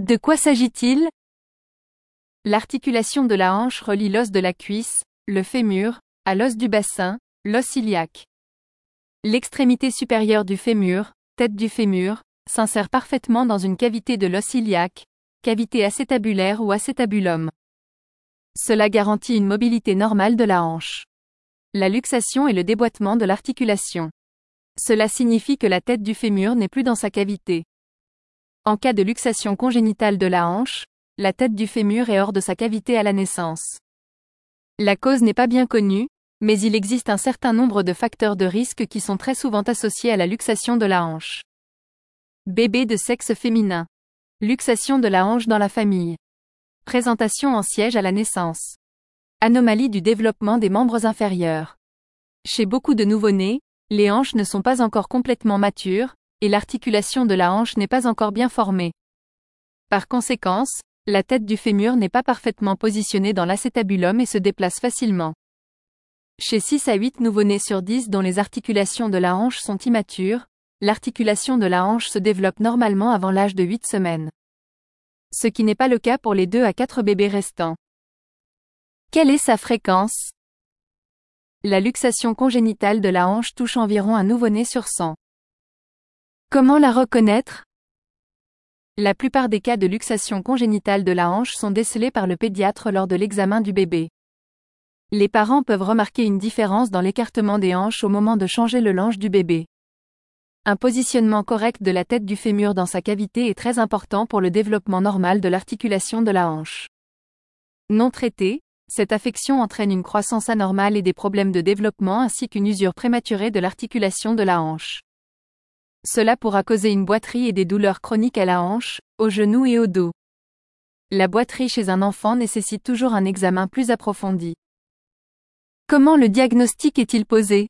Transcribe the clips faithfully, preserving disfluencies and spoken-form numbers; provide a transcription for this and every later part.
De quoi s'agit-il? L'articulation de la hanche relie l'os de la cuisse, le fémur, à l'os du bassin, l'os iliaque. L'extrémité supérieure du fémur, tête du fémur, s'insère parfaitement dans une cavité de l'os iliaque, cavité acétabulaire ou acétabulum. Cela garantit une mobilité normale de la hanche. La luxation et le déboîtement de l'articulation. Cela signifie que la tête du fémur n'est plus dans sa cavité. En cas de luxation congénitale de la hanche, la tête du fémur est hors de sa cavité à la naissance. La cause n'est pas bien connue, mais il existe un certain nombre de facteurs de risque qui sont très souvent associés à la luxation de la hanche. Bébé de sexe féminin. Luxation de la hanche dans la famille. Présentation en siège à la naissance. Anomalie du développement des membres inférieurs. Chez beaucoup de nouveau-nés, les hanches ne sont pas encore complètement matures, et l'articulation de la hanche n'est pas encore bien formée. Par conséquence, la tête du fémur n'est pas parfaitement positionnée dans l'acétabulum et se déplace facilement. Chez six à huit nouveau-nés sur dix dont les articulations de la hanche sont immatures, l'articulation de la hanche se développe normalement avant l'âge de huit semaines. Ce qui n'est pas le cas pour les deux à quatre bébés restants. Quelle est sa fréquence? La luxation congénitale de la hanche touche environ un nouveau-né sur cent. Comment la reconnaître? La plupart des cas de luxation congénitale de la hanche sont décelés par le pédiatre lors de l'examen du bébé. Les parents peuvent remarquer une différence dans l'écartement des hanches au moment de changer le lange du bébé. Un positionnement correct de la tête du fémur dans sa cavité est très important pour le développement normal de l'articulation de la hanche. Non traitée, cette affection entraîne une croissance anormale et des problèmes de développement ainsi qu'une usure prématurée de l'articulation de la hanche. Cela pourra causer une boiterie et des douleurs chroniques à la hanche, au genou et au dos. La boiterie chez un enfant nécessite toujours un examen plus approfondi. Comment le diagnostic est-il posé?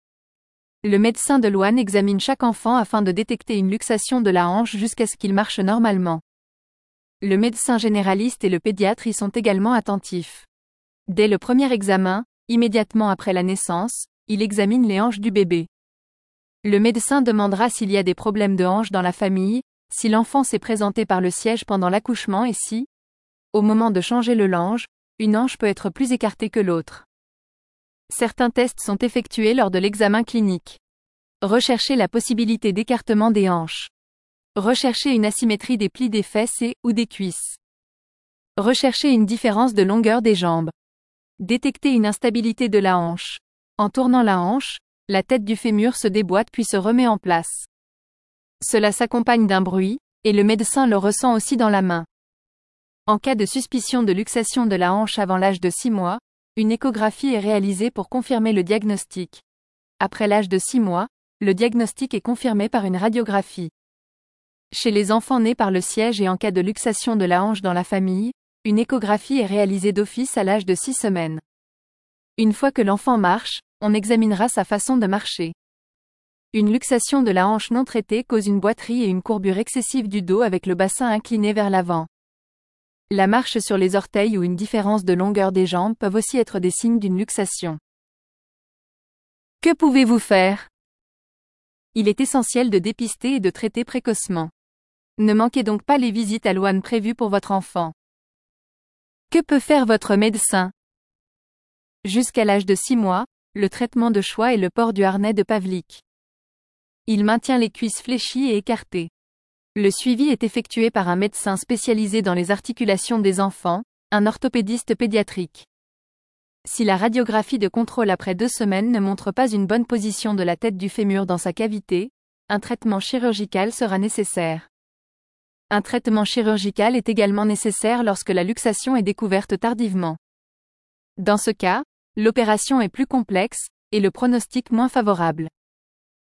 Le médecin de Loane examine chaque enfant afin de détecter une luxation de la hanche jusqu'à ce qu'il marche normalement. Le médecin généraliste et le pédiatre y sont également attentifs. Dès le premier examen, immédiatement après la naissance, il examine les hanches du bébé. Le médecin demandera s'il y a des problèmes de hanche dans la famille, si l'enfant s'est présenté par le siège pendant l'accouchement et si, au moment de changer le lange, une hanche peut être plus écartée que l'autre. Certains tests sont effectués lors de l'examen clinique. Rechercher la possibilité d'écartement des hanches. Rechercher une asymétrie des plis des fesses et ou des cuisses. Rechercher une différence de longueur des jambes. Détecter une instabilité de la hanche. En tournant la hanche, la tête du fémur se déboîte puis se remet en place. Cela s'accompagne d'un bruit, et le médecin le ressent aussi dans la main. En cas de suspicion de luxation de la hanche avant l'âge de six mois, une échographie est réalisée pour confirmer le diagnostic. Après l'âge de six mois, le diagnostic est confirmé par une radiographie. Chez les enfants nés par le siège et en cas de luxation de la hanche dans la famille, une échographie est réalisée d'office à l'âge de six semaines. Une fois que l'enfant marche, on examinera sa façon de marcher. Une luxation de la hanche non traitée cause une boiterie et une courbure excessive du dos avec le bassin incliné vers l'avant. La marche sur les orteils ou une différence de longueur des jambes peuvent aussi être des signes d'une luxation. Que pouvez-vous faire? Il est essentiel de dépister et de traiter précocement. Ne manquez donc pas les visites à Loane prévues pour votre enfant. Que peut faire votre médecin? Jusqu'à l'âge de six mois, le traitement de choix est le port du harnais de Pavlik. Il maintient les cuisses fléchies et écartées. Le suivi est effectué par un médecin spécialisé dans les articulations des enfants, un orthopédiste pédiatrique. Si la radiographie de contrôle après deux semaines ne montre pas une bonne position de la tête du fémur dans sa cavité, un traitement chirurgical sera nécessaire. Un traitement chirurgical est également nécessaire lorsque la luxation est découverte tardivement. Dans ce cas, l'opération est plus complexe, et le pronostic moins favorable.